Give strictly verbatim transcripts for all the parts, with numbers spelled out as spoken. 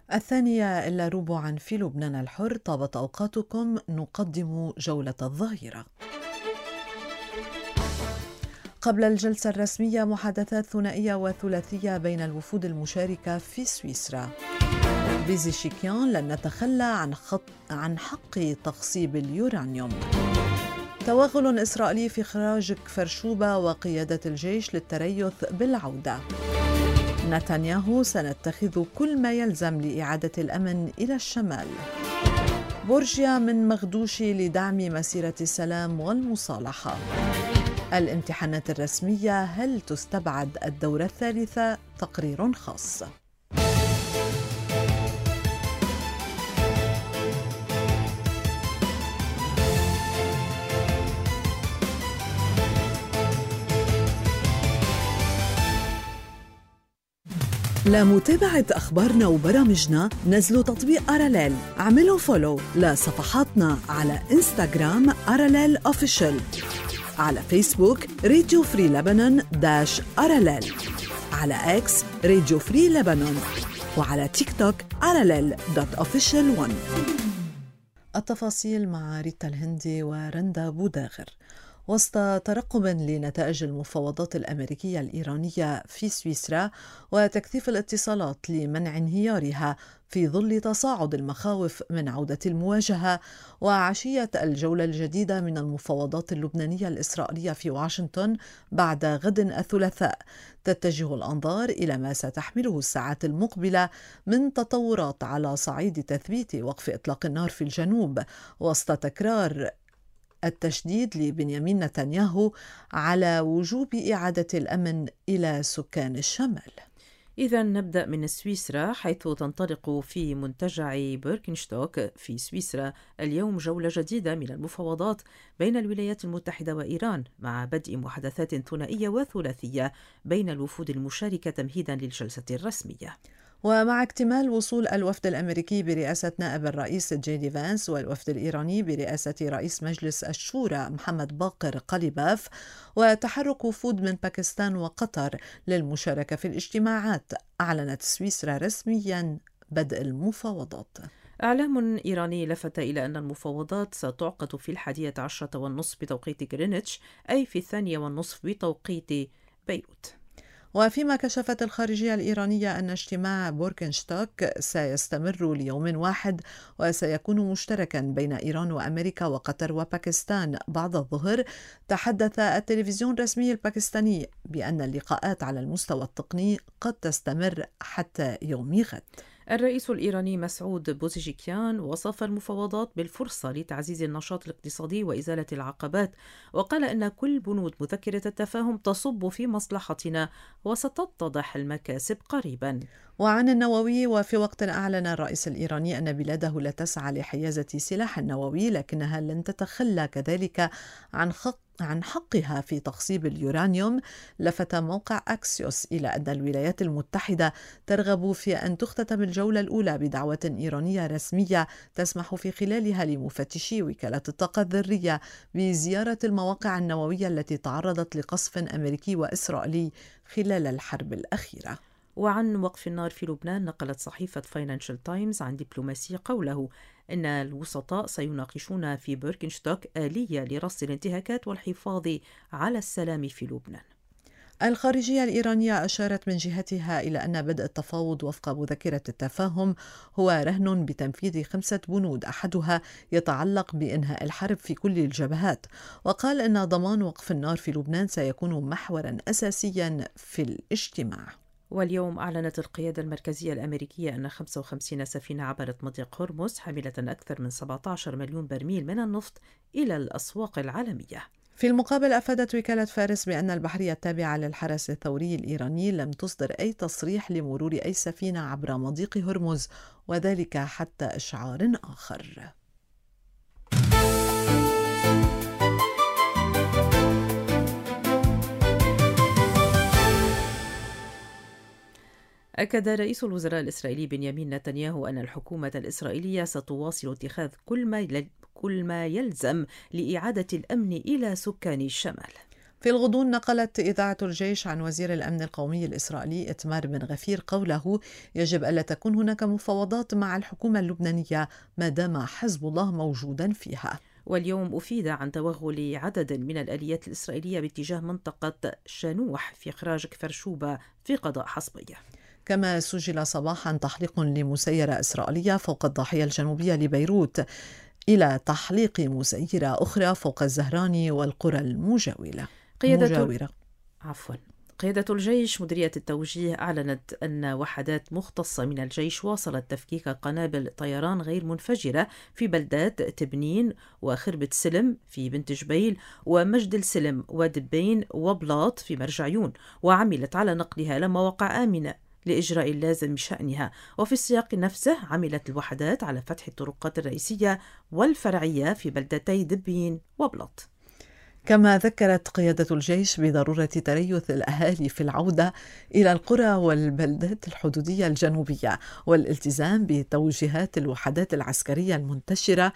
الثانية إلا ربعا في لبنان الحر. طابت أوقاتكم، نقدم جولة الظهيرة. قبل الجلسة الرسمية محادثات ثنائية وثلاثية بين الوفود المشاركة في سويسرا. بيزيشيكيان: لن نتخلى عن, خط عن حق تخصيب اليورانيوم. توغل إسرائيلي في إخراج كفرشوبة وقيادة الجيش للتريث بالعودة. نتنياهو: سنتخذ كل ما يلزم لإعادة الأمن إلى الشمال. بورجيا من مغدوشي لدعم مسيرة السلام والمصالحة. الامتحانات الرسمية، هل تستبعد الدورة الثالثة؟ تقرير خاص. لمتابعة أخبارنا وبرامجنا نزلوا تطبيق أراليل. اعملوا فولو لصفحاتنا على إنستغرام أراليل أوفيشال، على فيسبوك راديو فري لبنان داش أراليل، على إكس راديو فري لبنان، وعلى تيك توك أراليل دوت أوفيشال ون. التفاصيل مع ريتا الهندي ورندا بوداغر. وسط ترقب لنتائج المفاوضات الأمريكية الإيرانية في سويسرا وتكثيف الاتصالات لمنع انهيارها في ظل تصاعد المخاوف من عودة المواجهة، وعشية الجولة الجديدة من المفاوضات اللبنانية الإسرائيلية في واشنطن بعد غد الثلاثاء، تتجه الأنظار إلى ما ستحمله الساعات المقبلة من تطورات على صعيد تثبيت وقف إطلاق النار في الجنوب، وسط تكرار التشديد لبنيامين نتنياهو على وجوب إعادة الأمن إلى سكان الشمال. إذا نبدأ من سويسرا، حيث تنطلق في منتجع بيركنشتوك في سويسرا اليوم جولة جديدة من المفاوضات بين الولايات المتحدة وإيران، مع بدء محادثات ثنائية وثلاثية بين الوفود المشاركة تمهيدا للجلسة الرسمية. ومع اكتمال وصول الوفد الأمريكي برئاسة نائب الرئيس جي دي فانس والوفد الإيراني برئاسة رئيس مجلس الشورى محمد باقر قليباف، وتحرك وفود من باكستان وقطر للمشاركة في الاجتماعات، أعلنت سويسرا رسميا بدء المفاوضات. إعلام إيراني لفت إلى أن المفاوضات ستعقد في الحادية عشرة والنصف بتوقيت غرينتش، أي في الثانية والنصف بتوقيت بيروت. وفيما كشفت الخارجية الإيرانية أن اجتماع بوركنشتوك سيستمر ليوم واحد وسيكون مشتركا بين إيران وأمريكا وقطر وباكستان بعد الظهر، تحدث التلفزيون الرسمي الباكستاني بأن اللقاءات على المستوى التقني قد تستمر حتى يوم غد. الرئيس الإيراني مسعود بوزيجيكيان وصف المفاوضات بالفرصة لتعزيز النشاط الاقتصادي وإزالة العقبات، وقال إن كل بنود مذكرة التفاهم تصب في مصلحتنا وستتضح المكاسب قريبا. وعن النووي، وفي وقت أعلن الرئيس الإيراني أن بلاده لا تسعى لحيازة سلاح نووي، لكنها لن تتخلى كذلك عن خط عن حقها في تخصيب اليورانيوم، لفت موقع أكسيوس إلى أن الولايات المتحدة ترغب في أن تختتم الجولة الأولى بدعوة إيرانية رسمية تسمح في خلالها لمفتشي وكالة الطاقة الذرية بزيارة المواقع النووية التي تعرضت لقصف أمريكي وإسرائيلي خلال الحرب الأخيرة. وعن وقف النار في لبنان، نقلت صحيفة فاينانشال تايمز عن دبلوماسي قوله إن الوسطاء سيناقشون في بيركنشتوك آلية لرصد الانتهاكات والحفاظ على السلام في لبنان. الخارجية الإيرانية أشارت من جهتها إلى أن بدء التفاوض وفق مذكرة التفاهم هو رهن بتنفيذ خمسة بنود، أحدها يتعلق بإنهاء الحرب في كل الجبهات، وقال إن ضمان وقف النار في لبنان سيكون محورا أساسيا في الاجتماع. واليوم أعلنت القيادة المركزية الأمريكية أن خمسة وخمسين سفينة عبرت مضيق هرمز حاملة أكثر من سبعة عشر مليون برميل من النفط إلى الأسواق العالمية. في المقابل، أفادت وكالة فارس بأن البحرية التابعة للحرس الثوري الإيراني لم تصدر أي تصريح لمرور أي سفينة عبر مضيق هرمز، وذلك حتى إشعار آخر. أكد رئيس الوزراء الإسرائيلي بنيامين نتنياهو أن الحكومة الإسرائيلية ستواصل اتخاذ كل ما كل ما يلزم لإعادة الأمن إلى سكان الشمال. في الغضون نقلت إذاعة الجيش عن وزير الأمن القومي الإسرائيلي إتمار بن غفير قوله: يجب ألا تكون هناك مفاوضات مع الحكومة اللبنانية ما دام حزب الله موجودا فيها. واليوم أفيد عن توغل عدد من الآليات الإسرائيلية باتجاه منطقة شانوح في إخراج كفر شوبة في قضاء حصبية. كما سجل صباحا تحليق لمسيرة إسرائيلية فوق الضاحية الجنوبية لبيروت، إلى تحليق مسيرة أخرى فوق الزهراني والقرى المجاورة. قيادة عفوا قيادة الجيش مديرية التوجيه أعلنت أن وحدات مختصة من الجيش واصلت تفكيك قنابل طيران غير منفجرة في بلدات تبنين وخربة سلم في بنت جبيل ومجد السلم ودبين وبلاط في مرجعيون، وعملت على نقلها إلى مواقع آمنة لإجراء اللازم بشأنها. وفي السياق نفسه عملت الوحدات على فتح الطرقات الرئيسية والفرعية في بلدتي دبين وبلاط. كما ذكرت قيادة الجيش بضرورة تريث الأهالي في العودة إلى القرى والبلدات الحدودية الجنوبية والالتزام بتوجيهات الوحدات العسكرية المنتشرة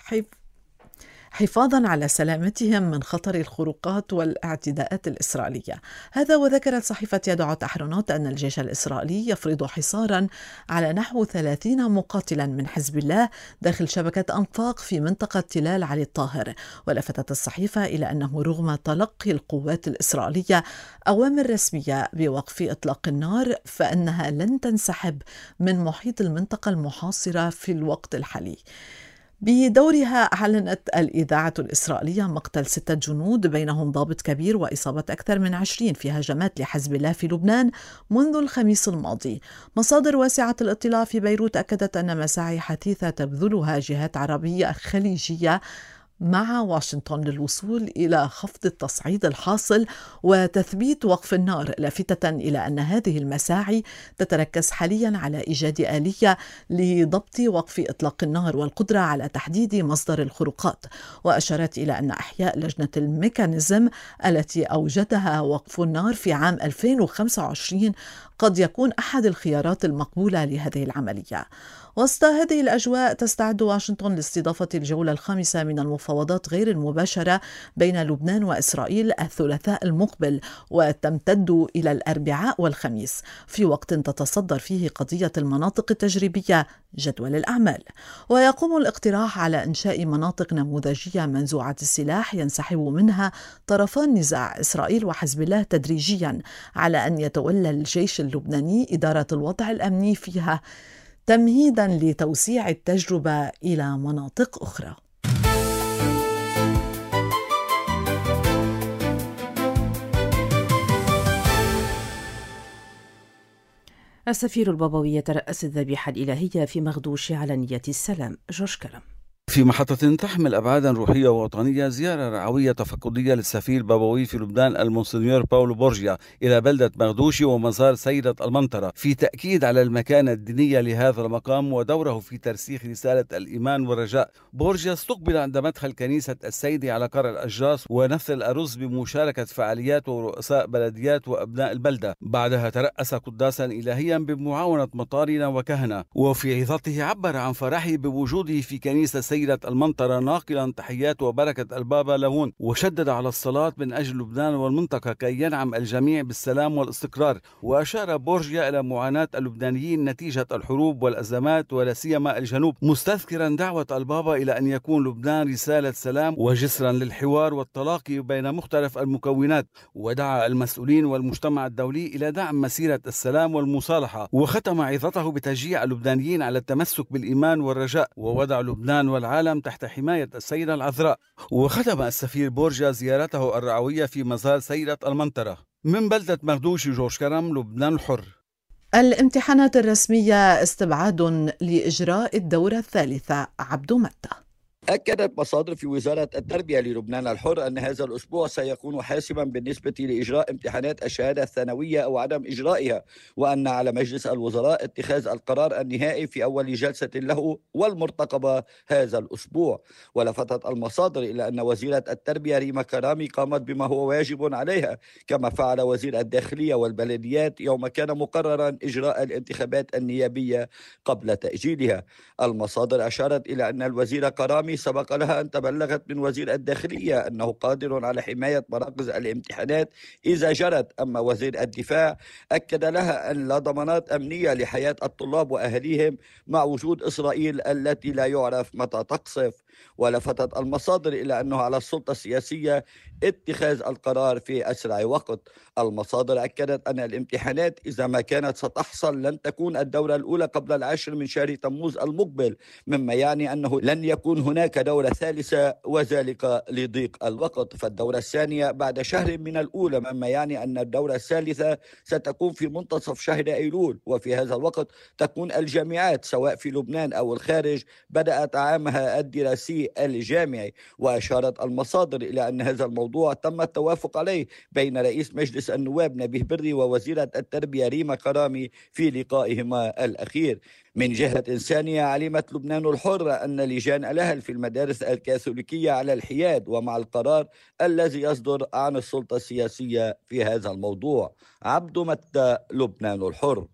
حفاظا على سلامتهم من خطر الخروقات والاعتداءات الإسرائيلية. هذا وذكرت صحيفة يدعوت أحرنوت أن الجيش الإسرائيلي يفرض حصارا على نحو ثلاثين مقاتلا من حزب الله داخل شبكة أنفاق في منطقة تلال علي الطاهر. ولفتت الصحيفة إلى أنه رغم تلقي القوات الإسرائيلية أوامر رسمية بوقف إطلاق النار فإنها لن تنسحب من محيط المنطقة المحاصرة في الوقت الحالي. بدورها أعلنت الإذاعة الإسرائيلية مقتل ستة جنود بينهم ضابط كبير وإصابة أكثر من عشرين في هجمات لحزب الله في لبنان منذ الخميس الماضي. مصادر واسعة الاطلاع في بيروت أكدت أن مساعي حثيثة تبذلها جهات عربية خليجية مع واشنطن للوصول إلى خفض التصعيد الحاصل وتثبيت وقف النار، لافتة إلى أن هذه المساعي تتركز حاليا على إيجاد آلية لضبط وقف إطلاق النار والقدرة على تحديد مصدر الخروقات. وأشارت إلى أن إحياء لجنة الميكانيزم التي أوجدها وقف النار في عام ألفين وخمسة وعشرين قد يكون أحد الخيارات المقبولة لهذه العملية. وسط هذه الأجواء تستعد واشنطن لاستضافة الجولة الخامسة من المفاوضات غير المباشرة بين لبنان وإسرائيل الثلاثاء المقبل، وتمتد إلى الأربعاء والخميس، في وقت تتصدر فيه قضية المناطق التجريبية جدول الأعمال. ويقوم الاقتراح على إنشاء مناطق نموذجية منزوعة السلاح ينسحب منها طرفا النزاع إسرائيل وحزب الله تدريجيا، على أن يتولى الجيش اللبناني إدارة الوضع الأمني فيها تمهيدا لتوسيع التجربة إلى مناطق أخرى. السفير البابوي يترأس الذبيحة الإلهية في مغدوش على نية السلام. جورج كرم. في محطة تحمل أبعادا روحية ووطنية، زيارة رعوية تفقدية للسفير البابوي في لبنان المونسنيور باولو بورجيا إلى بلدة مغدوشي ومزار سيدة المنطرة، في تأكيد على المكانة الدينية لهذا المقام ودوره في ترسيخ رسالة الإيمان والرجاء. بورجيا استقبل عند مدخل كنيسة السيدة على قرى الأشجاص ونثر الأرز بمشاركة فعاليات ورؤساء بلديات وأبناء البلدة. بعدها ترأس قداسا إلهيا بمعاونة مطارنا وكهنة، وفي عظته عبر عن فرحه بوجوده في كنيسة سيدة المنطرة، ناقلا تحيات وبركة البابا لهون، وشدد على الصلاة من أجل لبنان والمنطقة كي ينعم الجميع بالسلام والاستقرار. وأشار بورجيا إلى معاناة اللبنانيين نتيجة الحروب والأزمات ولا سيما الجنوب، مستذكرا دعوة البابا إلى أن يكون لبنان رسالة سلام وجسرا للحوار والتلاقي بين مختلف المكونات. ودعا المسؤولين والمجتمع الدولي إلى دعم مسيرة السلام والمصالحة، وختم عظته بتشجيع اللبنانيين على التمسك بالإيمان والرجاء ووضع لبنان والعالم تحت حماية السيدة العذراء. وختم السفير بورجيا زيارته الرعوية في مزار سيدة المنطرة. من بلدة مغدوشي، جورج كرم، لبنان الحر. الامتحانات الرسمية استبعاد لإجراء الدورة الثالثة. عبد متى. أكدت مصادر في وزارة التربية للبنان الحر أن هذا الأسبوع سيكون حاسما بالنسبة لإجراء امتحانات الشهادة الثانوية أو عدم إجرائها، وأن على مجلس الوزراء اتخاذ القرار النهائي في أول جلسة له والمرتقبة هذا الأسبوع. ولفتت المصادر إلى أن وزيرة التربية ريما كرامي قامت بما هو واجب عليها، كما فعل وزير الداخلية والبلديات يوم كان مقررا إجراء الانتخابات النيابية قبل تأجيلها. المصادر أشارت إلى أن الوزيرة كرامي كرامي سبق لها أن تبلغت من وزير الداخلية أنه قادر على حماية مراكز الامتحانات إذا جرت. أما وزير الدفاع أكد لها أن لا ضمانات أمنية لحياة الطلاب وأهليهم مع وجود إسرائيل التي لا يعرف متى تقصف. ولفتت المصادر إلى أنه على السلطة السياسية اتخاذ القرار في أسرع وقت. المصادر أكدت أن الامتحانات إذا ما كانت ستحصل لن تكون الدورة الأولى قبل العاشر من شهر تموز المقبل، مما يعني أنه لن يكون هناك دورة ثالثة وذلك لضيق الوقت. فالدورة الثانية بعد شهر من الأولى، مما يعني أن الدورة الثالثة ستكون في منتصف شهر أيلول. وفي هذا الوقت تكون الجامعات سواء في لبنان أو الخارج بدأت عامها الدراسي الجامعي. وأشارت المصادر إلى أن هذا الموضوع تم التوافق عليه بين رئيس مجلس النواب نبيه بري ووزيرة التربية ريما كرامي في لقائهما الأخير. من جهة ثانية علمت لبنان الحر أن لجان الأهل في المدارس الكاثوليكية على الحياد ومع القرار الذي يصدر عن السلطة السياسية في هذا الموضوع. عبد متى، لبنان الحر.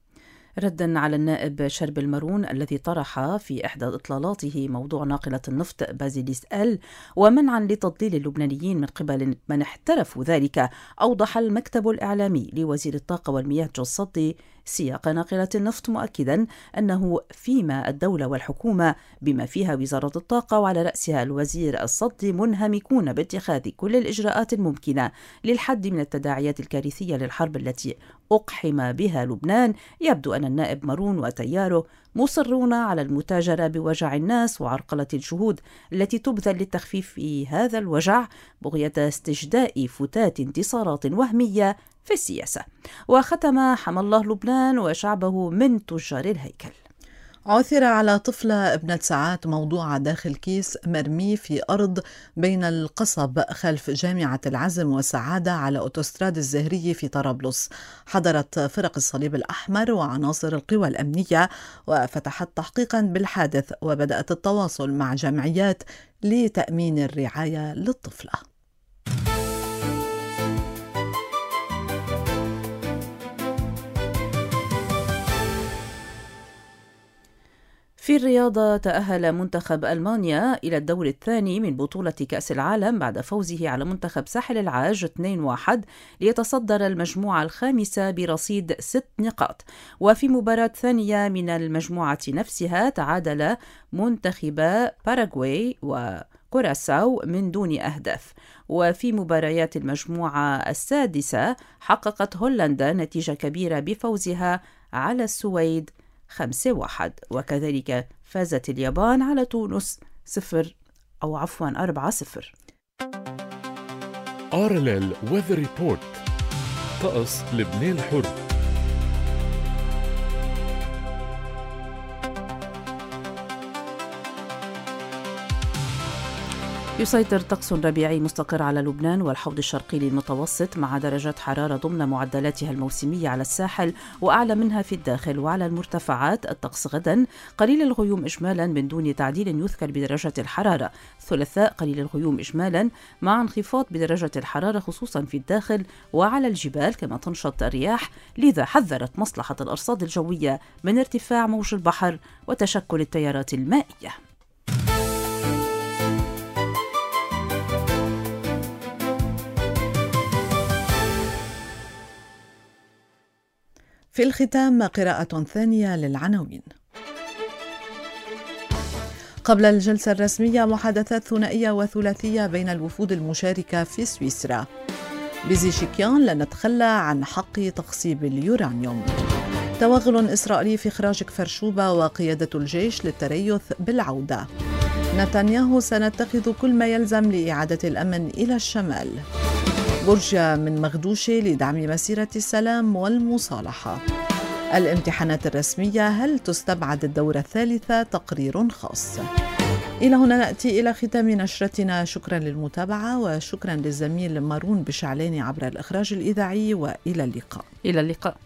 ردا على النائب شرب المارون الذي طرح في إحدى إطلالاته موضوع ناقلة النفط بازيليس إل ومنعا لتضليل اللبنانيين من قبل من احترفوا ذلك، أوضح المكتب الإعلامي لوزير الطاقة والمياه جو الصدي سياق ناقلة النفط، مؤكدا أنه فيما الدولة والحكومة بما فيها وزارة الطاقة وعلى رأسها الوزير الصدي منهمكون باتخاذ كل الإجراءات الممكنة للحد من التداعيات الكارثية للحرب التي أقحم بها لبنان. يبدو أن النائب مارون وتياره مصرون على المتاجرة بوجع الناس وعرقلة الجهود التي تبذل للتخفيف هذا الوجع بغية استجداء فتات انتصارات وهمية في السياسة. وختم حمى الله لبنان وشعبه من تجار الهيكل. عثر على طفلة ابنة ساعات موضوعة داخل كيس مرمي في أرض بين القصب خلف جامعة العزم والسعادة على أوتوستراد الزهرية في طرابلس. حضرت فرق الصليب الأحمر وعناصر القوى الأمنية وفتحت تحقيقا بالحادث، وبدأت التواصل مع جمعيات لتأمين الرعاية للطفلة. في الرياضة، تأهل منتخب ألمانيا إلى الدور الثاني من بطولة كأس العالم بعد فوزه على منتخب ساحل العاج اثنين واحد ليتصدر المجموعة الخامسة برصيد ست نقاط. وفي مباراة ثانية من المجموعة نفسها تعادل منتخبا باراغواي وكوراساو من دون أهداف. وفي مباريات المجموعة السادسة حققت هولندا نتيجة كبيرة بفوزها على السويد خمسة واحد، وكذلك فازت اليابان على تونس صفر أو عفوا أربعة صفر. آرلل ويذر ريبورت، طقس لبنان الحر. يسيطر طقس ربيعي مستقر على لبنان والحوض الشرقي للمتوسط مع درجات حرارة ضمن معدلاتها الموسمية على الساحل وأعلى منها في الداخل. وعلى المرتفعات الطقس غدا قليل الغيوم إجمالا من دون تعديل يذكر بدرجة الحرارة. الثلاثاء قليل الغيوم إجمالا مع انخفاض بدرجة الحرارة خصوصا في الداخل وعلى الجبال، كما تنشط الرياح، لذا حذرت مصلحة الأرصاد الجوية من ارتفاع موج البحر وتشكل التيارات المائية. في الختام قراءة ثانية للعناوين. قبل الجلسة الرسمية محادثات ثنائية وثلاثية بين الوفود المشاركة في سويسرا. بزيشيكيان لن نتخلى عن حق تخصيب اليورانيوم. توغل إسرائيلي في إخراج كفر شوبة وقيادة الجيش للتريث بالعودة. نتنياهو سنتخذ كل ما يلزم لإعادة الأمن إلى الشمال. برجة من مغدوشة لدعم مسيرة السلام والمصالحة. الامتحانات الرسمية، هل تستبعد الدورة الثالثة؟ تقرير خاص. إلى هنا نأتي إلى ختام نشرتنا. شكرا للمتابعة وشكرا للزميل مارون بشعلاني عبر الإخراج الإذاعي، وإلى اللقاء. إلى اللقاء.